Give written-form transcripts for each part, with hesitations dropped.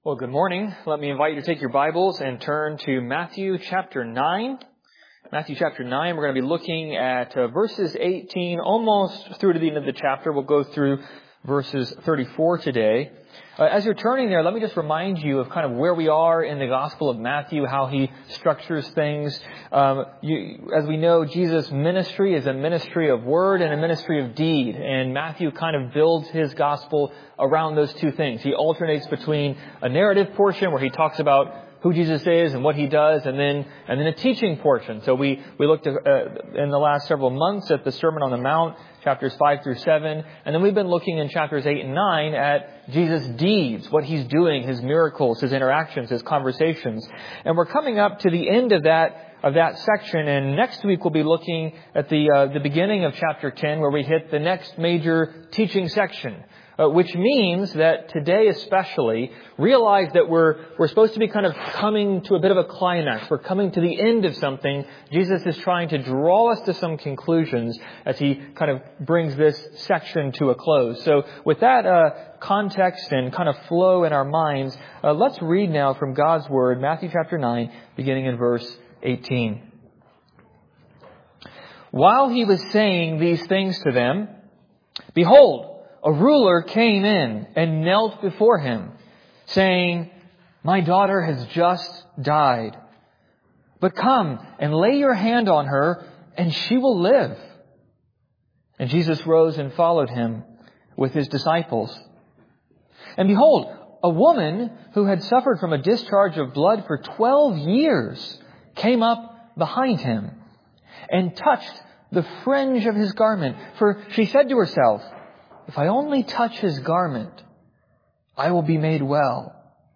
Well, good morning. Let me invite you to take your Bibles and turn to Matthew chapter 9. Matthew chapter 9, we're going to be looking at verses 18 almost through to the end of the chapter. We'll go through verses 34 today. As you're turning there, let me just remind you of kind of where we are in the Gospel of Matthew, how he structures things. As we know, Jesus' ministry is a ministry of word and a ministry of deed. And Matthew kind of builds his Gospel around those two things. He alternates between a narrative portion where he talks about who Jesus is and what he does, and then a teaching portion. So we looked at, in the last several months at the Sermon on the Mount, chapters 5 through 7, and then we've been looking in chapters 8 and 9 at Jesus' deeds, what he's doing, his miracles, his interactions, his conversations. And we're coming up to the end of that section, and next week we'll be looking at the beginning of chapter 10, where we hit the next major teaching section. Which means that today especially, realize that we're supposed to be kind of coming to a bit of a climax. We're coming to the end of something. Jesus is trying to draw us to some conclusions as he kind of brings this section to a close. So with that context and kind of flow in our minds, let's read now from God's Word, Matthew chapter 9, beginning in verse 18. While he was saying these things to them, behold, a ruler came in and knelt before him, saying, "My daughter has just died. But come and lay your hand on her, and she will live." And Jesus rose and followed him with his disciples. And behold, a woman who had suffered from a discharge of blood for 12 years came up behind him and touched the fringe of his garment. For she said to herself, "If I only touch his garment, I will be made well."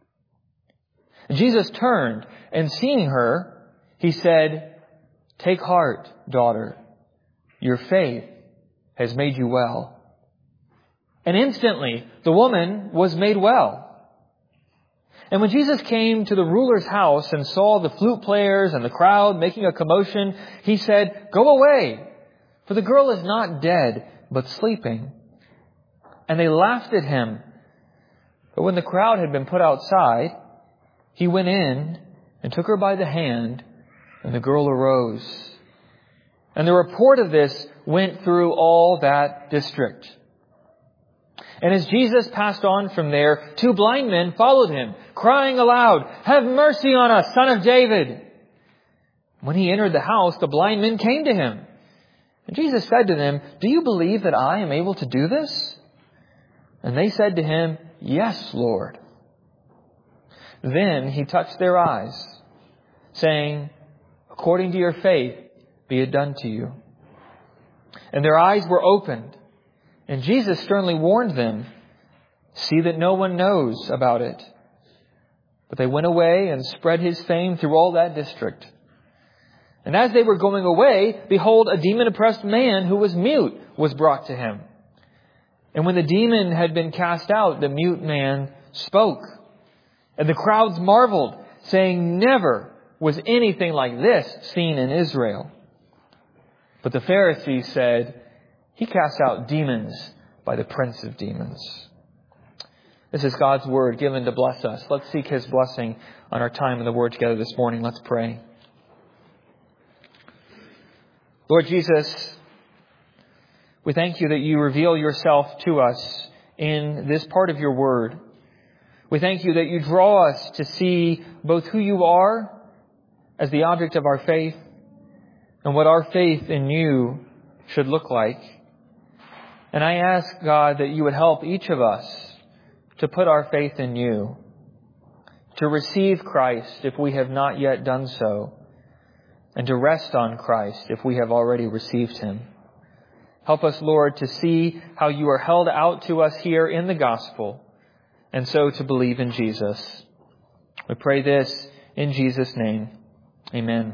Jesus turned, and seeing her, he said, "Take heart, daughter. Your faith has made you well." And instantly the woman was made well. And when Jesus came to the ruler's house and saw the flute players and the crowd making a commotion, he said, "Go away, for the girl is not dead, but sleeping." And they laughed at him. But when the crowd had been put outside, he went in and took her by the hand, and the girl arose. And the report of this went through all that district. And as Jesus passed on from there, 2 blind men followed him, crying aloud, "Have mercy on us, Son of David." When he entered the house, the blind men came to him. And Jesus said to them, "Do you believe that I am able to do this?" And they said to him, "Yes, Lord." Then he touched their eyes, saying, "According to your faith, be it done to you." And their eyes were opened, and Jesus sternly warned them, "See that no one knows about it." But they went away and spread his fame through all that district. And as they were going away, behold, a demon-oppressed man who was mute was brought to him. And when the demon had been cast out, the mute man spoke. And the crowds marveled, saying, "Never was anything like this seen in Israel." But the Pharisees said, "He casts out demons by the prince of demons." This is God's Word given to bless us. Let's seek His blessing on our time in the Word together this morning. Let's pray. Lord Jesus, we thank you that you reveal yourself to us in this part of your word. We thank you that you draw us to see both who you are as the object of our faith and what our faith in you should look like. And I ask, God, that you would help each of us to put our faith in you, to receive Christ if we have not yet done so, and to rest on Christ if we have already received Him. Help us, Lord, to see how you are held out to us here in the gospel, and so to believe in Jesus. We pray this in Jesus' name. Amen.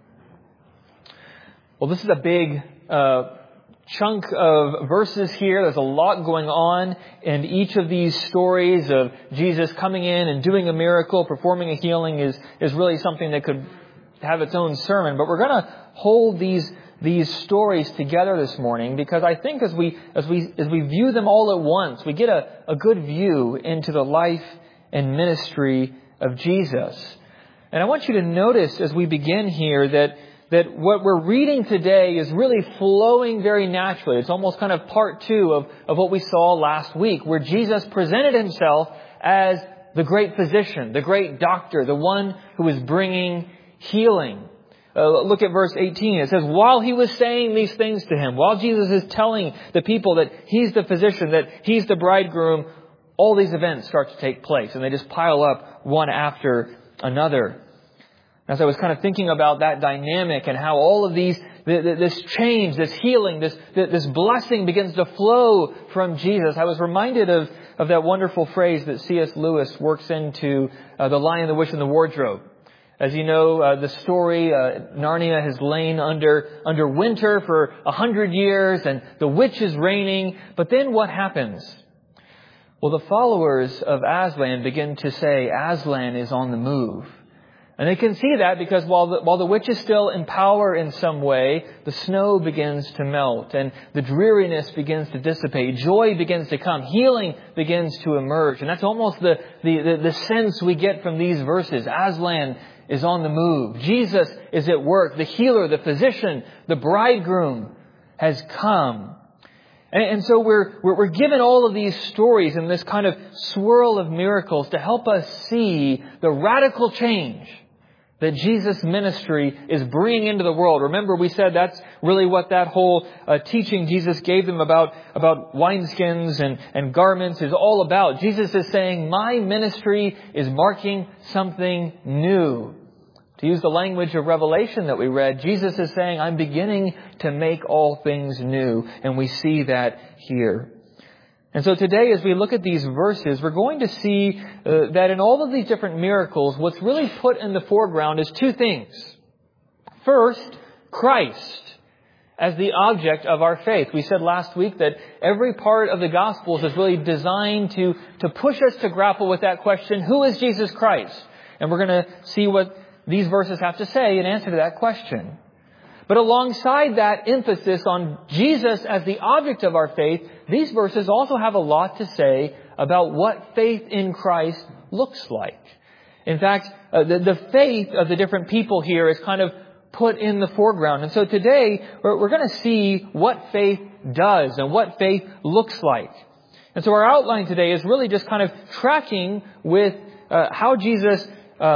Well, this is a big chunk of verses here. There's a lot going on in each of these stories of Jesus coming in and doing a miracle, performing a healing is really something that could have its own sermon. But we're going to hold these stories together this morning because I think as we view them all at once, we get a good view into the life and ministry of Jesus. And I want you to notice as we begin here that what we're reading today is really flowing very naturally. It's almost kind of part two of what we saw last week, where Jesus presented himself as the great physician, the great doctor, the one who is bringing healing. Look at verse 18. It says, while he was saying these things to him, while Jesus is telling the people that he's the physician, that he's the bridegroom, all these events start to take place, and they just pile up one after another. As I was kind of thinking about that dynamic and how all of these, this change, this healing, this blessing begins to flow from Jesus, I was reminded of that wonderful phrase that C.S. Lewis works into The Lion, the Witch, and the Wardrobe. As you know, the story, Narnia has lain under winter for 100 years, and the witch is reigning. But then what happens? Well, the followers of Aslan begin to say, Aslan is on the move. And they can see that because while the witch is still in power in some way, the snow begins to melt and the dreariness begins to dissipate. Joy begins to come. Healing begins to emerge. And that's almost the sense we get from these verses. Aslan is on the move. Jesus is at work. The healer, the physician, the bridegroom has come. And so we're given all of these stories in this kind of swirl of miracles to help us see the radical change that Jesus' ministry is bringing into the world. Remember, we said that's really what that whole teaching Jesus gave them about wineskins and garments is all about. Jesus is saying, my ministry is marking something new. To use the language of Revelation that we read, Jesus is saying, I'm beginning to make all things new. And we see that here. And so today, as we look at these verses, we're going to see that in all of these different miracles, what's really put in the foreground is two things. First, Christ as the object of our faith. We said last week that every part of the Gospels is really designed to push us to grapple with that question, who is Jesus Christ? And we're going to see what these verses have to say in answer to that question. But alongside that emphasis on Jesus as the object of our faith, these verses also have a lot to say about what faith in Christ looks like. In fact, the faith of the different people here is kind of put in the foreground. And so today, we're going to see what faith does and what faith looks like. And so our outline today is really just kind of tracking with how Jesus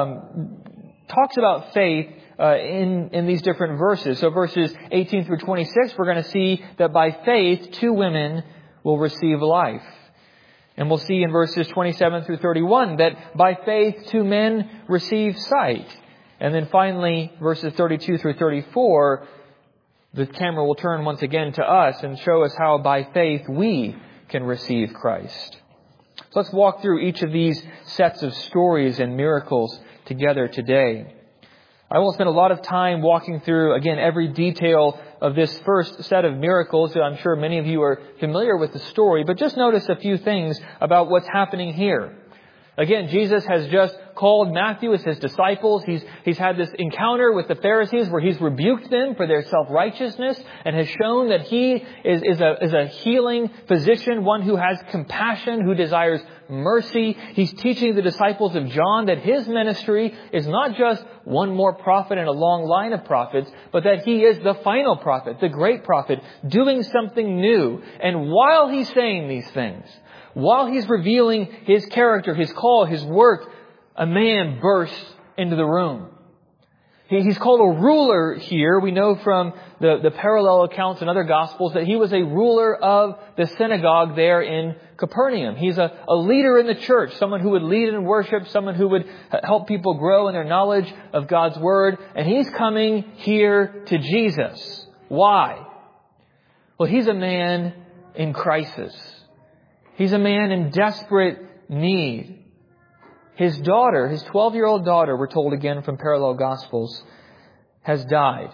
talks about faith in these different verses. So verses 18 through 26, we're going to see that by faith, 2 women will receive life. And we'll see in verses 27 through 31 that by faith, 2 men receive sight. And then finally, verses 32 through 34, the camera will turn once again to us and show us how by faith we can receive Christ. So let's walk through each of these sets of stories and miracles together today. I won't spend a lot of time walking through, again, every detail of this first set of miracles. I'm sure many of you are familiar with the story, but just notice a few things about what's happening here. Again, Jesus has just called Matthew as his disciples. He's had this encounter with the Pharisees where he's rebuked them for their self-righteousness and has shown that he is a healing physician, one who has compassion, who desires mercy. He's teaching the disciples of John that his ministry is not just one more prophet in a long line of prophets, but that he is the final prophet, the great prophet, doing something new. And while he's saying these things, while he's revealing his character, his call, his work, a man bursts into the room. He's called a ruler here. We know from the parallel accounts in other Gospels that he was a ruler of the synagogue there in Capernaum. He's a leader in the church, someone who would lead in worship, someone who would help people grow in their knowledge of God's Word. And he's coming here to Jesus. Why? Well, he's a man in crisis. He's a man in desperate need. His daughter, his 12-year-old daughter, we're told again from parallel Gospels, has died.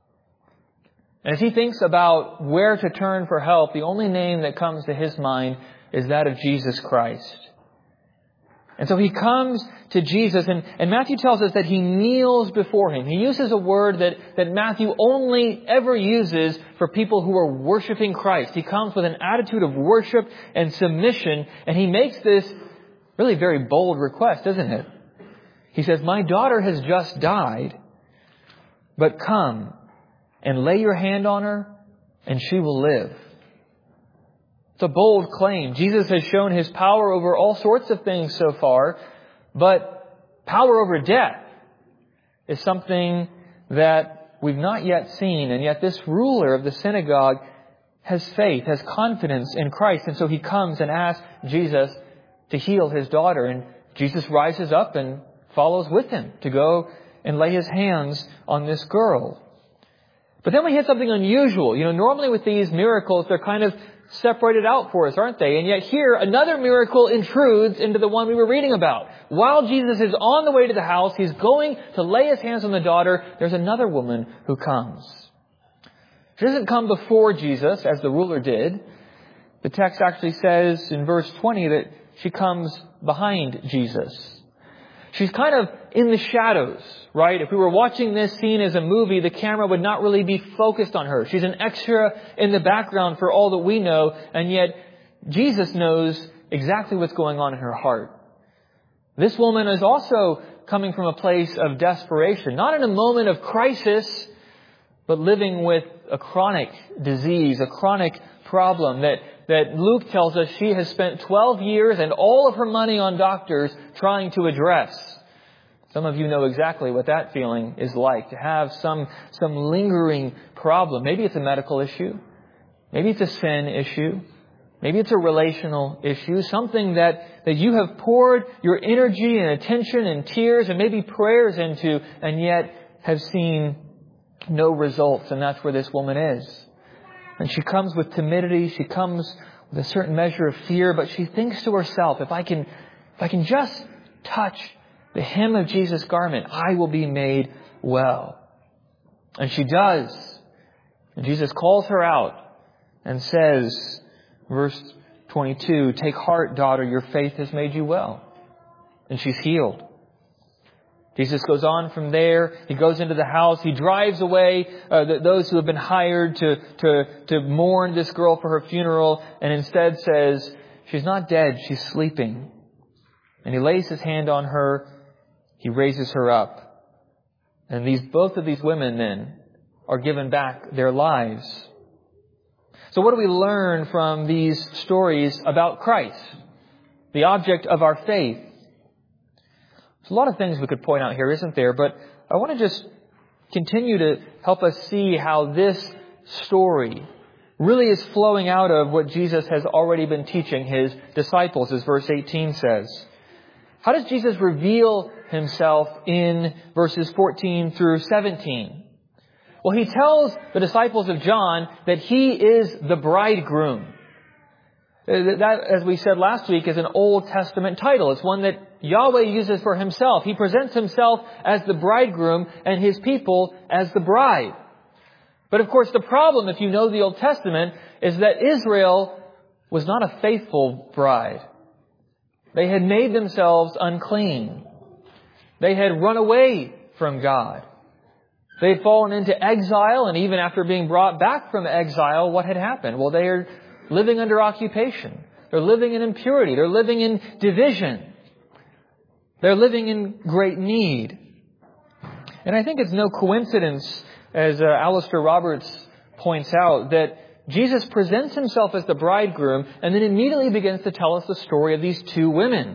And as he thinks about where to turn for help, the only name that comes to his mind is that of Jesus Christ. And so he comes to Jesus, and Matthew tells us that he kneels before him. He uses a word that Matthew only ever uses for people who are worshiping Christ. He comes with an attitude of worship and submission, and he makes this really very bold request, isn't it? He says, my daughter has just died, but come and lay your hand on her and she will live. It's a bold claim. Jesus has shown His power over all sorts of things so far, but power over death is something that we've not yet seen. And yet this ruler of the synagogue has faith, has confidence in Christ. And so he comes and asks Jesus to heal his daughter. And Jesus rises up and follows with him to go and lay His hands on this girl. But then we hit something unusual. Normally with these miracles, they're kind of separated out for us, aren't they? And yet here, another miracle intrudes into the one we were reading about. While Jesus is on the way to the house, He's going to lay His hands on the daughter, there's another woman who comes. She doesn't come before Jesus, as the ruler did. The text actually says in verse 20 that she comes behind Jesus. She's kind of in the shadows, right? If we were watching this scene as a movie, the camera would not really be focused on her. She's an extra in the background for all that we know, and yet Jesus knows exactly what's going on in her heart. This woman is also coming from a place of desperation, not in a moment of crisis, but living with a chronic disease, a chronic problem that Luke tells us she has spent 12 years and all of her money on doctors trying to address. Some of you know exactly what that feeling is like, to have some lingering problem. Maybe it's a medical issue. Maybe it's a sin issue. Maybe it's a relational issue. Something that you have poured your energy and attention and tears and maybe prayers into, and yet have seen no results. And that's where this woman is. And she comes with timidity. She comes with a certain measure of fear. But she thinks to herself, if I can just touch the hem of Jesus' garment, I will be made well. And she does. And Jesus calls her out and says, verse 22, take heart, daughter, your faith has made you well. And she's healed. Jesus goes on from there. He goes into the house. He drives away those who have been hired to mourn this girl for her funeral, and instead says, she's not dead, she's sleeping. And He lays His hand on her. He raises her up. And both of these women then are given back their lives. So what do we learn from these stories about Christ, the object of our faith? There's a lot of things we could point out here, isn't there? But I want to just continue to help us see how this story really is flowing out of what Jesus has already been teaching His disciples, as verse 18 says. How does Jesus reveal Himself in verses 14 through 17? Well, He tells the disciples of John that He is the bridegroom. That, as we said last week, is an Old Testament title. It's one that Yahweh uses for Himself. He presents Himself as the bridegroom and His people as the bride. But of course, the problem, if you know the Old Testament, is that Israel was not a faithful bride. They had made themselves unclean. They had run away from God. They had fallen into exile, and even after being brought back from exile, what had happened? Well, they are living under occupation. They're living in impurity. They're living in division. They're living in great need. And I think it's no coincidence, as Alistair Roberts points out, that Jesus presents Himself as the bridegroom and then immediately begins to tell us the story of these two women.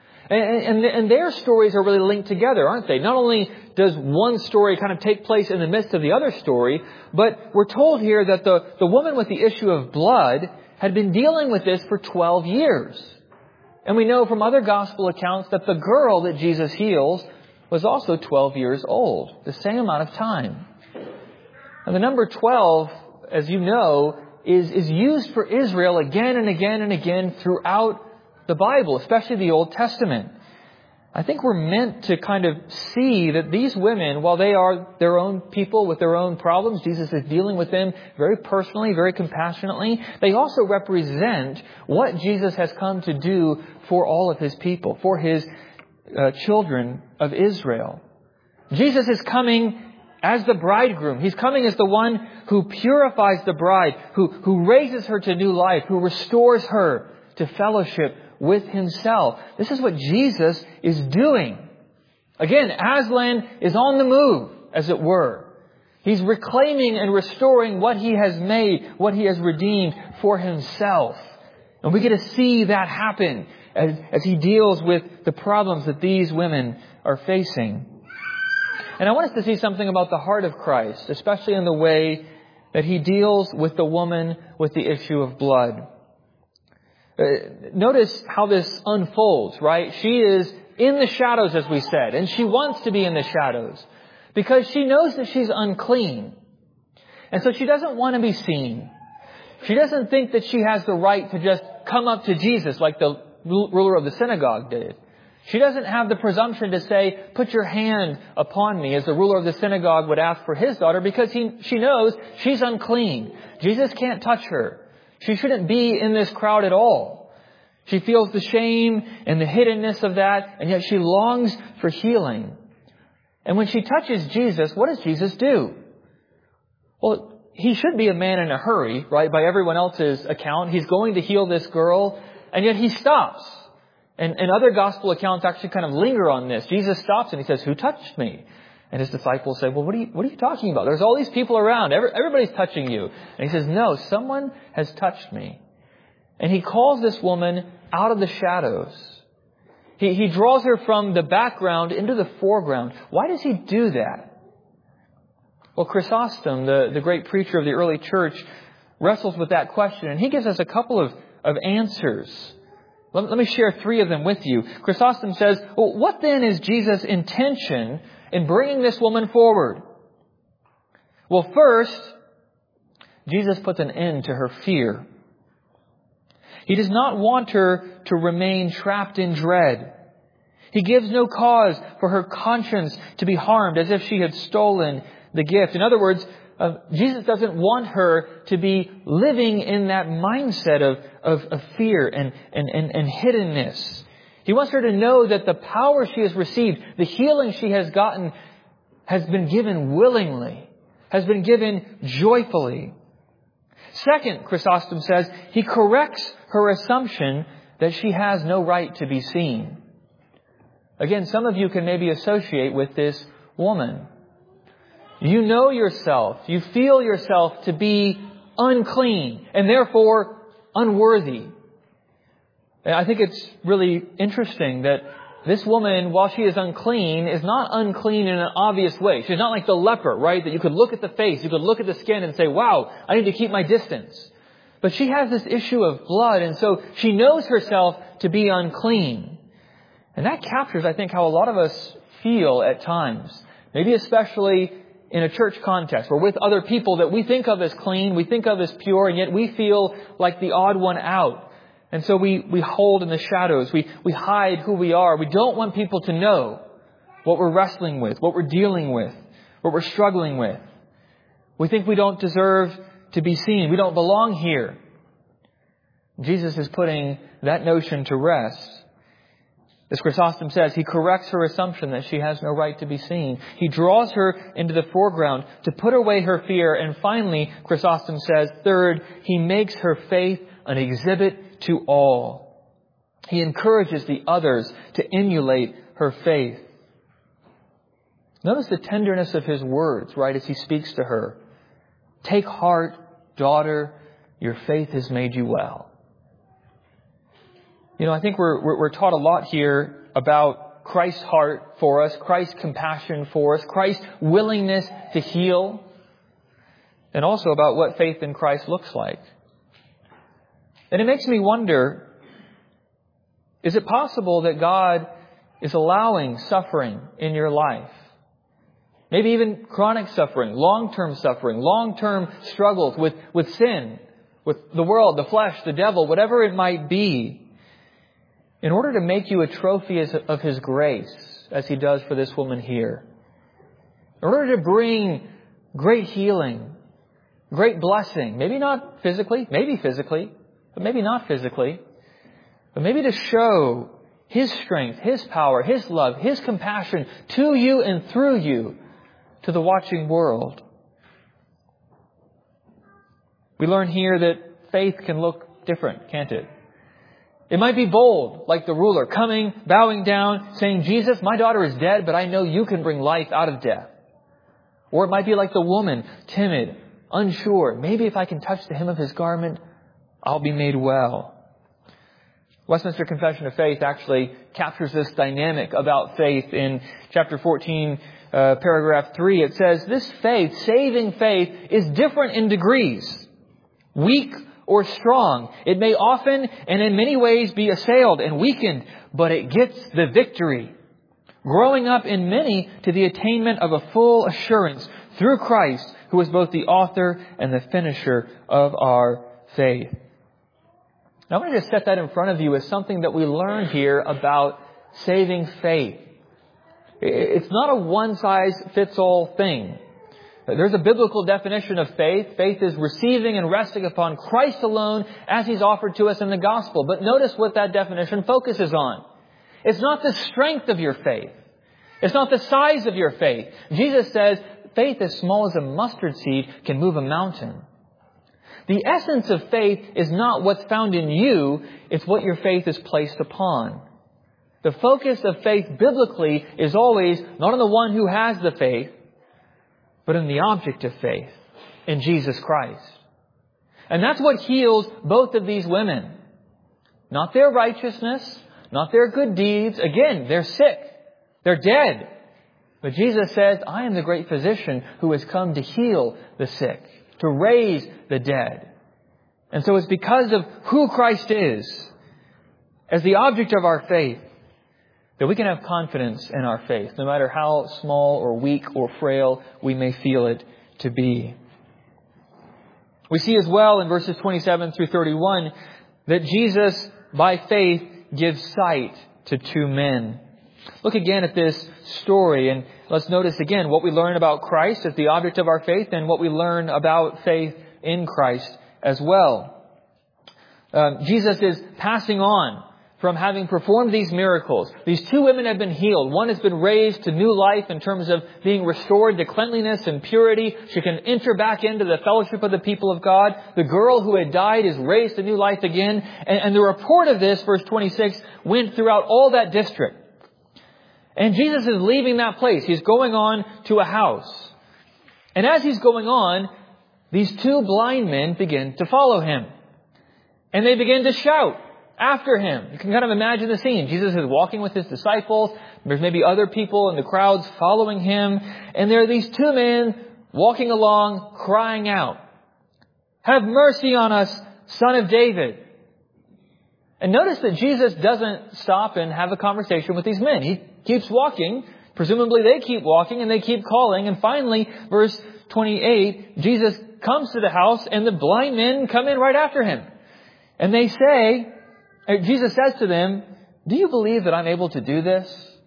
And their stories are really linked together, aren't they? Not only does one story kind of take place in the midst of the other story, but we're told here that the woman with the issue of blood had been dealing with this for 12 years. And we know from other gospel accounts that the girl that Jesus heals was also 12 years old, the same amount of time. And the number 12, as you know, is used for Israel again and again and again throughout the Bible, especially the Old Testament. I think we're meant to kind of see that these women, while they are their own people with their own problems, Jesus is dealing with them very personally, very compassionately. They also represent what Jesus has come to do for all of His people, for His children of Israel. Jesus is coming as the bridegroom. He's coming as the one who purifies the bride, who raises her to new life, who restores her to fellowship with Himself. This is what Jesus is doing. Again, Aslan is on the move, as it were. He's reclaiming and restoring what He has made, what He has redeemed for Himself. And we get to see that happen as He deals with the problems that these women are facing. And I want us to see something about the heart of Christ, especially in the way that He deals with the woman with the issue of blood. Notice how this unfolds, right? She is in the shadows, as we said, and she wants to be in the shadows because she knows that she's unclean. And so she doesn't want to be seen. She doesn't think that she has the right to just come up to Jesus like the ruler of the synagogue did. She doesn't have the presumption to say, put your hand upon me, as the ruler of the synagogue would ask for his daughter, because she knows she's unclean. Jesus can't touch her. She shouldn't be in this crowd at all. She feels the shame and the hiddenness of that, and yet she longs for healing. And when she touches Jesus, what does Jesus do? Well, He should be a man in a hurry, right? By everyone else's account, He's going to heal this girl, and yet He stops. And other gospel accounts actually kind of linger on this. Jesus stops and He says, "Who touched me?" And His disciples say, "Well, what are you talking about? There's all these people around. Everybody's touching you." And He says, "No, someone has touched me." And He calls this woman out of the shadows. He draws her from the background into the foreground. Why does He do that? Well, Chrysostom, the great preacher of the early church, wrestles with that question. And he gives us a couple of answers. Let me share three of them with you. Chrysostom says, well, what then is Jesus' intention in bringing this woman forward? Well, first, Jesus puts an end to her fear. He does not want her to remain trapped in dread. He gives no cause for her conscience to be harmed as if she had stolen the gift. In other words, Jesus doesn't want her to be living in that mindset of fear and hiddenness. He wants her to know that the power she has received, the healing she has gotten, has been given willingly, has been given joyfully. Second, Chrysostom says, He corrects her assumption that she has no right to be seen. Again, some of you can maybe associate with this woman. You know yourself, you feel yourself to be unclean and therefore unworthy. And I think it's really interesting that this woman, while she is unclean, is not unclean in an obvious way. She's not like the leper, right? That you could look at the face, you could look at the skin and say, wow, I need to keep my distance. But she has this issue of blood, and so she knows herself to be unclean. And that captures, I think, how a lot of us feel at times. Maybe especially in a church context, where with other people that we think of as clean, we think of as pure, and yet we feel like the odd one out. And so we hold in the shadows. We hide who we are. We don't want people to know what we're wrestling with, what we're dealing with, what we're struggling with. We think we don't deserve to be seen. We don't belong here. Jesus is putting that notion to rest. As Chrysostom says, He corrects her assumption that she has no right to be seen. He draws her into the foreground to put away her fear. And finally, Chrysostom says, third, He makes her faith an exhibit to all. He encourages the others to emulate her faith. Notice the tenderness of His words, right, as He speaks to her. Take heart, daughter, your faith has made you well. You know, I think we're taught a lot here about Christ's heart for us, Christ's compassion for us, Christ's willingness to heal, and also about what faith in Christ looks like. And it makes me wonder, is it possible that God is allowing suffering in your life? Maybe even chronic suffering, long-term struggles with sin, with the world, the flesh, the devil, whatever it might be, in order to make you a trophy of His grace, as He does for this woman here. In order to bring great healing, great blessing, maybe not physically, maybe physically, but maybe not physically, but maybe to show His strength, His power, His love, His compassion to you and through you to the watching world. We learn here that faith can look different, can't it? It might be bold, like the ruler, coming, bowing down, saying, Jesus, my daughter is dead, but I know you can bring life out of death. Or it might be like the woman, timid, unsure. Maybe if I can touch the hem of his garment, I'll be made well. Westminster Confession of Faith actually captures this dynamic about faith in chapter 14, paragraph 3. It says, this faith, saving faith, is different in degrees. Weak or strong. It may often and in many ways be assailed and weakened, but it gets the victory. Growing up in many to the attainment of a full assurance through Christ, who is both the author and the finisher of our faith. Now, I'm going to just set that in front of you as something that we learn here about saving faith. It's not a one-size-fits-all thing. There's a biblical definition of faith. Faith is receiving and resting upon Christ alone as He's offered to us in the gospel. But notice what that definition focuses on. It's not the strength of your faith. It's not the size of your faith. Jesus says faith as small as a mustard seed can move a mountain. The essence of faith is not what's found in you, it's what your faith is placed upon. The focus of faith biblically is always not on the one who has the faith, but in the object of faith, in Jesus Christ. And that's what heals both of these women. Not their righteousness, not their good deeds. Again, they're sick. They're dead. But Jesus says, I am the great physician who has come to heal the sick, to raise the dead. And so it's because of who Christ is, as the object of our faith, that we can have confidence in our faith, no matter how small or weak or frail we may feel it to be. We see as well in verses 27 through 31 that Jesus, by faith, gives sight to two men. Look again at this story, and let's notice again what we learn about Christ as the object of our faith and what we learn about faith in Christ as well. Jesus is passing on from having performed these miracles. These two women have been healed. One has been raised to new life in terms of being restored to cleanliness and purity. She can enter back into the fellowship of the people of God. The girl who had died is raised to new life again. And the report of this, verse 26, went throughout all that district. And Jesus is leaving that place. He's going on to a house. And as He's going on, these two blind men begin to follow Him. And they begin to shout after Him. You can kind of imagine the scene. Jesus is walking with His disciples. There's maybe other people in the crowds following Him. And there are these two men walking along, crying out, "Have mercy on us, Son of David." And notice that Jesus doesn't stop and have a conversation with these men. He keeps walking. Presumably they keep walking and they keep calling. And finally, verse 28, Jesus comes to the house and the blind men come in right after Him. And they say, Jesus says to them, "Do you believe that I'm able to do this?"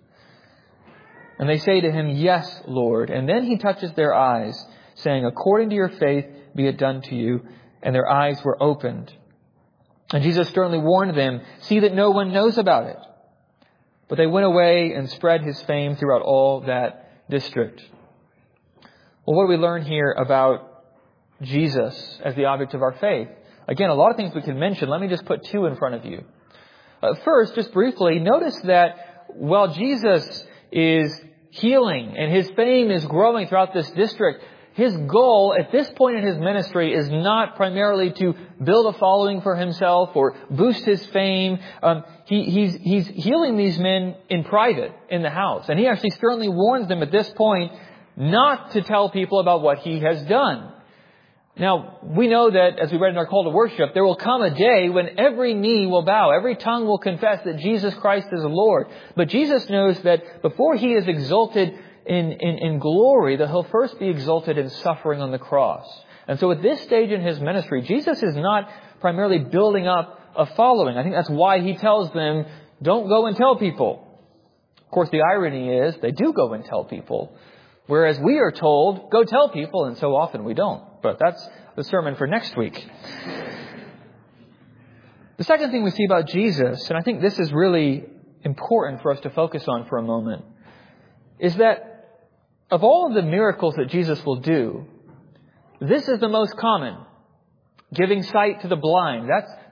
And they say to Him, "Yes, Lord." And then He touches their eyes, saying, "According to your faith, be it done to you." And their eyes were opened. And Jesus sternly warned them, "See that no one knows about it." But they went away and spread His fame throughout all that district. Well, what do we learn here about Jesus as the object of our faith? Again, a lot of things we can mention. Let me just put two in front of you. First, just briefly, notice that while Jesus is healing and His fame is growing throughout this district, His goal at this point in His ministry is not primarily to build a following for Himself or boost His fame. He's healing these men in private in the house. And He actually sternly warns them at this point not to tell people about what He has done. Now, we know that, as we read in our call to worship, there will come a day when every knee will bow, every tongue will confess that Jesus Christ is Lord. But Jesus knows that before He is exalted in glory, that He'll first be exalted in suffering on the cross. And so at this stage in His ministry, Jesus is not primarily building up a following. I think that's why He tells them, don't go and tell people. Of course, the irony is they do go and tell people, whereas we are told, go tell people, and so often we don't. But that's the sermon for next week. The second thing we see about Jesus, and I think this is really important for us to focus on for a moment, is that of all of the miracles that Jesus will do, this is the most common. Giving sight to the blind.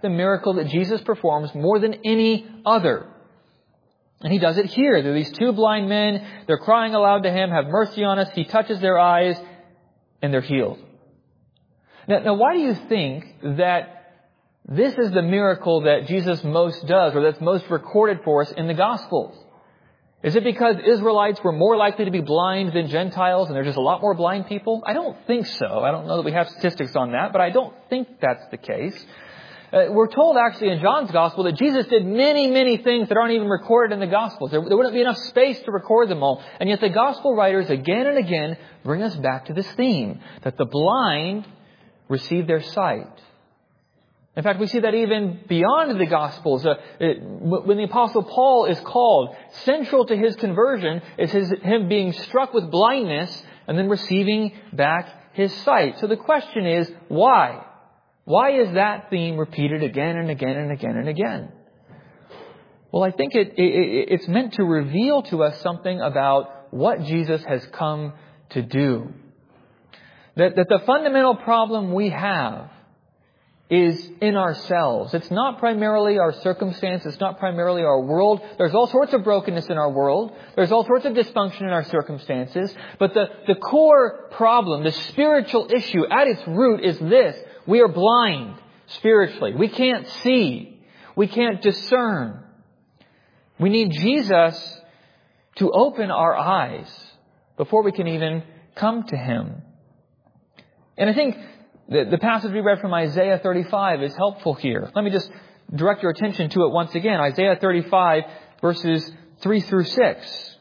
the miracle that Jesus performs more than any other. And He does it here. There are these two blind men. They're crying aloud to Him, "Have mercy on us." He touches their eyes and they're healed. Now, why do you think that this is the miracle that Jesus most does, or that's most recorded for us in the Gospels? Is it because Israelites were more likely to be blind than Gentiles and there's just a lot more blind people? I don't think so. I don't know that we have statistics on that, but I don't think that's the case. We're told actually in John's Gospel that Jesus did many, many things that aren't even recorded in the Gospels. There wouldn't be enough space to record them all. And yet the Gospel writers again and again bring us back to this theme, that the blind receive their sight. In fact, we see that even beyond the Gospels. When the Apostle Paul is called, central to his conversion is him being struck with blindness and then receiving back his sight. So the question is, why? Why is that theme repeated again and again and again and again? Well, I think it's meant to reveal to us something about what Jesus has come to do. That the fundamental problem we have is in ourselves. It's not primarily our circumstance. It's not primarily our world. There's all sorts of brokenness in our world. There's all sorts of dysfunction in our circumstances. But the core problem, the spiritual issue at its root is this. We are blind spiritually. We can't see. We can't discern. We need Jesus to open our eyes before we can even come to Him. And I think the passage we read from Isaiah 35 is helpful here. Let me just direct your attention to it once again. Isaiah 35, verses 3 through 6.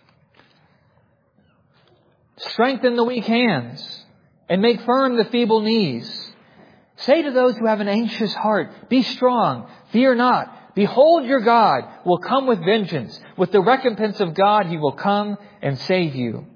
"Strengthen the weak hands and make firm the feeble knees. Say to those who have an anxious heart, 'Be strong, fear not. Behold, your God will come with vengeance. With the recompense of God, He will come and save you.'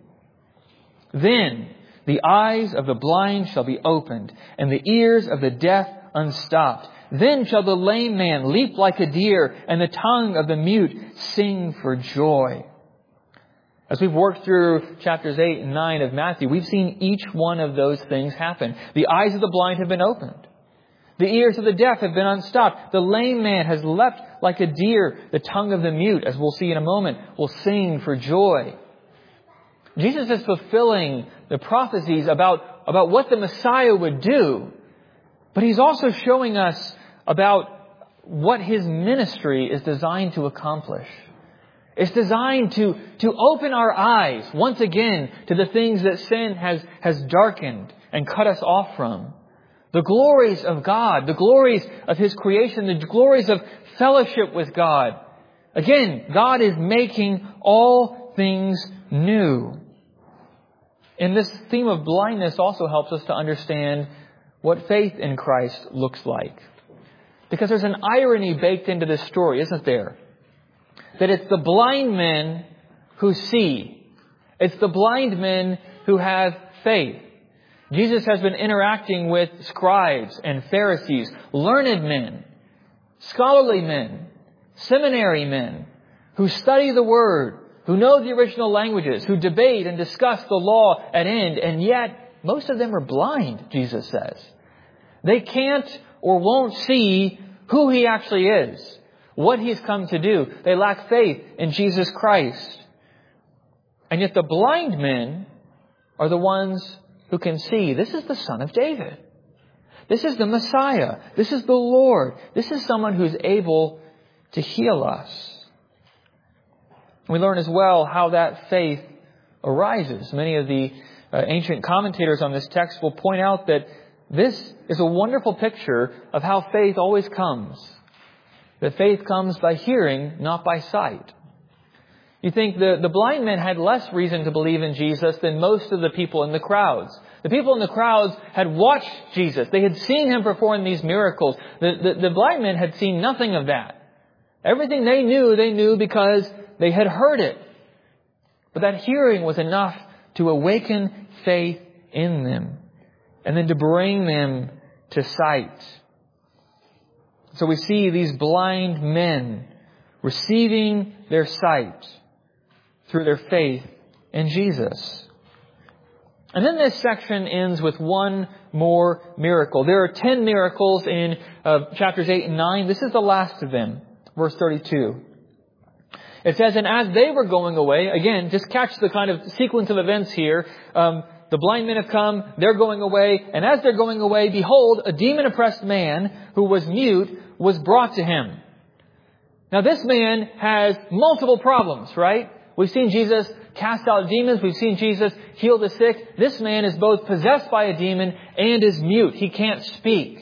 Then the eyes of the blind shall be opened, and the ears of the deaf unstopped. Then shall the lame man leap like a deer, and the tongue of the mute sing for joy." As we've worked through chapters 8 and 9 of Matthew, we've seen each one of those things happen. The eyes of the blind have been opened. The ears of the deaf have been unstopped. The lame man has leapt like a deer. The tongue of the mute, as we'll see in a moment, will sing for joy. Jesus is fulfilling the prophecies about what the Messiah would do. But He's also showing us about what His ministry is designed to accomplish. It's designed to open our eyes once again to the things that sin has darkened and cut us off from. The glories of God, the glories of His creation, the glories of fellowship with God. Again, God is making all things new. And this theme of blindness also helps us to understand what faith in Christ looks like. Because there's an irony baked into this story, isn't there? That it's the blind men who see. It's the blind men who have faith. Jesus has been interacting with scribes and Pharisees, learned men, scholarly men, seminary men, who study the Word, who know the original languages, who debate and discuss the law at end, and yet most of them are blind, Jesus says. They can't or won't see who He actually is, what He's come to do. They lack faith in Jesus Christ. And yet the blind men are the ones who can see. This is the Son of David. This is the Messiah. This is the Lord. This is someone who's able to heal us. We learn as well how that faith arises. Many of the ancient commentators on this text will point out that this is a wonderful picture of how faith always comes. That faith comes by hearing, not by sight. You think the blind men had less reason to believe in Jesus than most of the people in the crowds. The people in the crowds had watched Jesus. They had seen Him perform these miracles. The blind men had seen nothing of that. Everything they knew because they had heard it. But that hearing was enough to awaken faith in them and then to bring them to sight. So we see these blind men receiving their sight through their faith in Jesus. And then this section ends with one more miracle. There are 10 miracles in chapters 8 and 9. This is the last of them. Verse 32. It says, and as they were going away, again, just catch the kind of sequence of events here. The blind men have come, they're going away, and as they're going away, behold, a demon-oppressed man who was mute was brought to him. Now this man has multiple problems, right? We've seen Jesus cast out demons. We've seen Jesus heal the sick. This man is both possessed by a demon and is mute. He can't speak.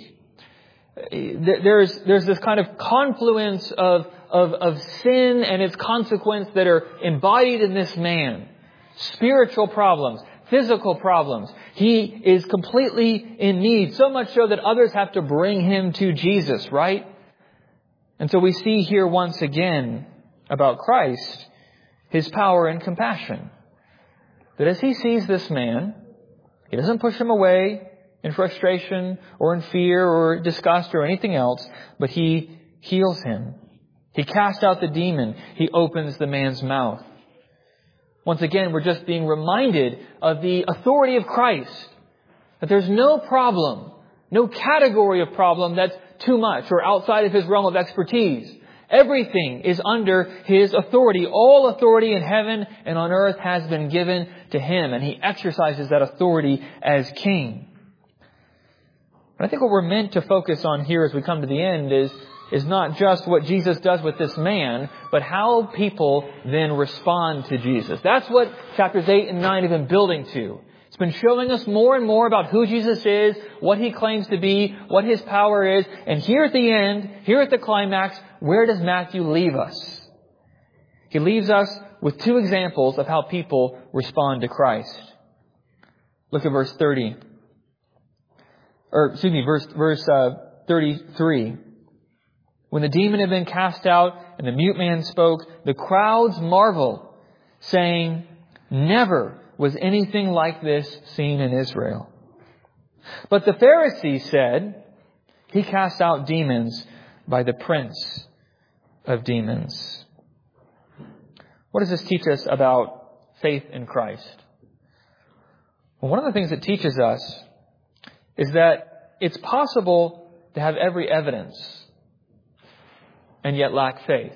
There's this kind of confluence of sin and its consequence that are embodied in this man. Spiritual problems, physical problems. He is completely in need, so much so that others have to bring him to Jesus, right? And so we see here once again about Christ, His power and compassion. That as He sees this man, He doesn't push him away in frustration or in fear or disgust or anything else, but He heals him. He casts out the demon. He opens the man's mouth. Once again, we're just being reminded of the authority of Christ. That there's no problem, no category of problem that's too much or outside of His realm of expertise. Everything is under His authority. All authority in heaven and on earth has been given to Him, and He exercises that authority as King. But I think what we're meant to focus on here as we come to the end is not just what Jesus does with this man, but how people then respond to Jesus. That's what chapters 8 and 9 have been building to. It's been showing us more and more about who Jesus is, what He claims to be, what His power is. And here at the end, here at the climax, where does Matthew leave us? He leaves us with two examples of how people respond to Christ. Look at verse 30. Verse 33. When the demon had been cast out and the mute man spoke, the crowds marveled, saying, never was anything like this seen in Israel. But the Pharisees said, He cast out demons by the prince of demons. What does this teach us about faith in Christ? Well, one of the things it teaches us is that it's possible to have every evidence and yet lack faith.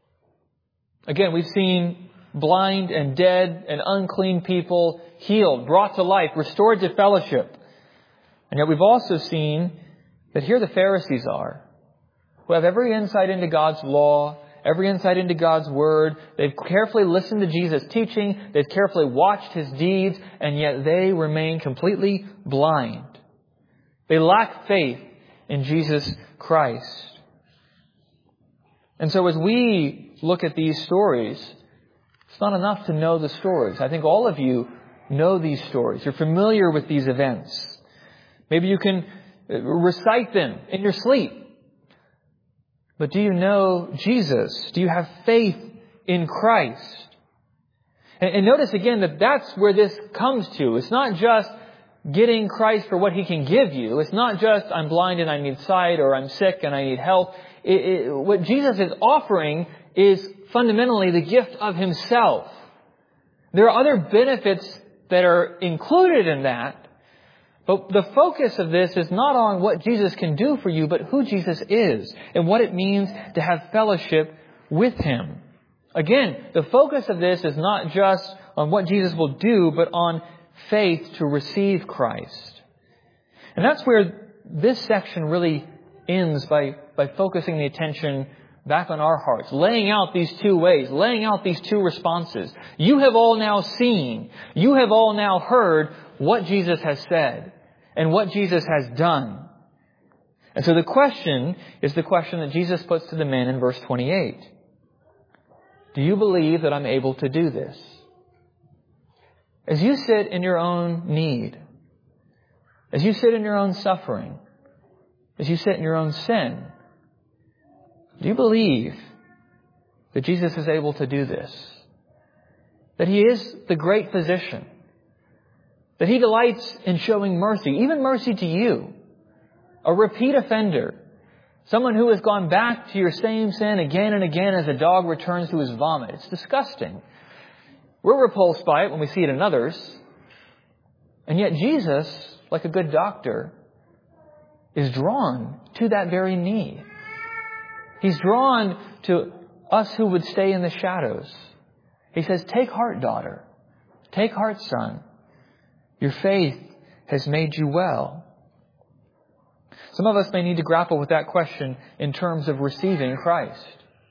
Again, we've seen blind and dead and unclean people healed, brought to life, restored to fellowship. And yet we've also seen that here the Pharisees are, who have every insight into God's law, every insight into God's Word. They've carefully listened to Jesus' teaching. They've carefully watched His deeds, and yet they remain completely blind. They lack faith in Jesus Christ. And so as we look at these stories, it's not enough to know the stories. I think all of you know these stories. You're familiar with these events. Maybe you can recite them in your sleep. But do you know Jesus? Do you have faith in Christ? And notice again that that's where this comes to. It's not just getting Christ for what He can give you. It's not just I'm blind and I need sight, or I'm sick and I need help. What Jesus is offering is fundamentally the gift of Himself. There are other benefits that are included in that, but the focus of this is not on what Jesus can do for you, but who Jesus is and what it means to have fellowship with Him. Again, the focus of this is not just on what Jesus will do, but on faith to receive Christ. And that's where this section really ends by focusing the attention back on our hearts, laying out these two ways, laying out these two responses. You have all now seen, you have all now heard what Jesus has said and what Jesus has done. And so the question is the question that Jesus puts to the men in verse 28. Do you believe that I'm able to do this? As you sit in your own need, as you sit in your own suffering, as you sit in your own sin, do you believe that Jesus is able to do this? That He is the great physician? That He delights in showing mercy, even mercy to you, a repeat offender, someone who has gone back to your same sin again and again as a dog returns to his vomit. It's disgusting. We're repulsed by it when we see it in others. And yet Jesus, like a good doctor, is drawn to that very need. He's drawn to us who would stay in the shadows. He says, take heart, daughter. Take heart, son. Your faith has made you well. Some of us may need to grapple with that question in terms of receiving Christ.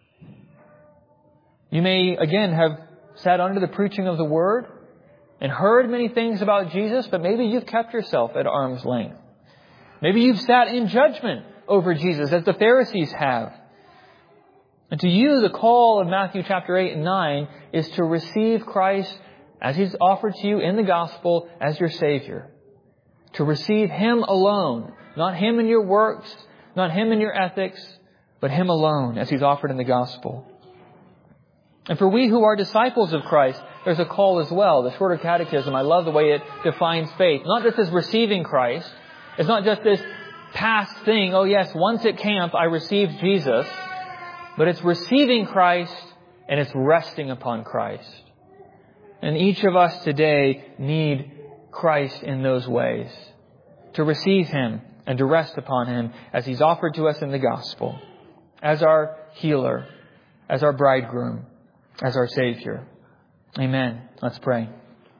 You may, again, have sat under the preaching of the Word and heard many things about Jesus, but maybe you've kept yourself at arm's length. Maybe you've sat in judgment over Jesus, as the Pharisees have. And to you, the call of Matthew chapter 8 and 9 is to receive Christ as He's offered to you in the gospel as your Savior. To receive Him alone. Not Him in your works, not Him in your ethics, but Him alone as He's offered in the gospel. And for we who are disciples of Christ, there's a call as well. The Shorter Catechism, I love the way it defines faith. Not just as receiving Christ. It's not just this past thing. Oh yes, once at camp I received Jesus. But it's receiving Christ and it's resting upon Christ. And each of us today need Christ in those ways. To receive Him and to rest upon Him as He's offered to us in the gospel. As our healer, as our bridegroom, as our Savior. Amen. Let's pray.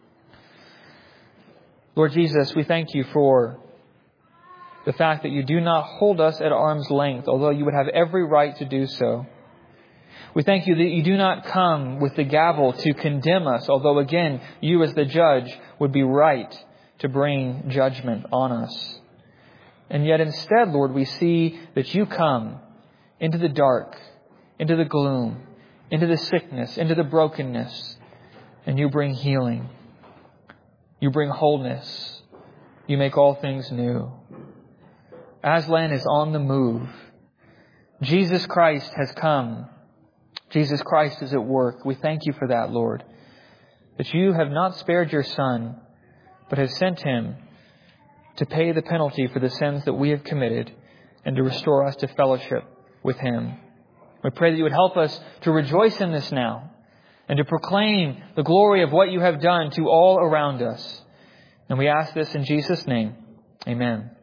Lord Jesus, we thank You for the fact that You do not hold us at arm's length, although You would have every right to do so. We thank You that You do not come with the gavel to condemn us, although again, You as the judge would be right to bring judgment on us. And yet instead, Lord, we see that You come into the dark, into the gloom, into the sickness, into the brokenness, and You bring healing. You bring wholeness. You make all things new. Aslan is on the move. Jesus Christ has come. Jesus Christ is at work. We thank You for that, Lord. That You have not spared Your Son, but have sent Him to pay the penalty for the sins that we have committed and to restore us to fellowship with Him. We pray that You would help us to rejoice in this now and to proclaim the glory of what You have done to all around us. And we ask this in Jesus' name. Amen.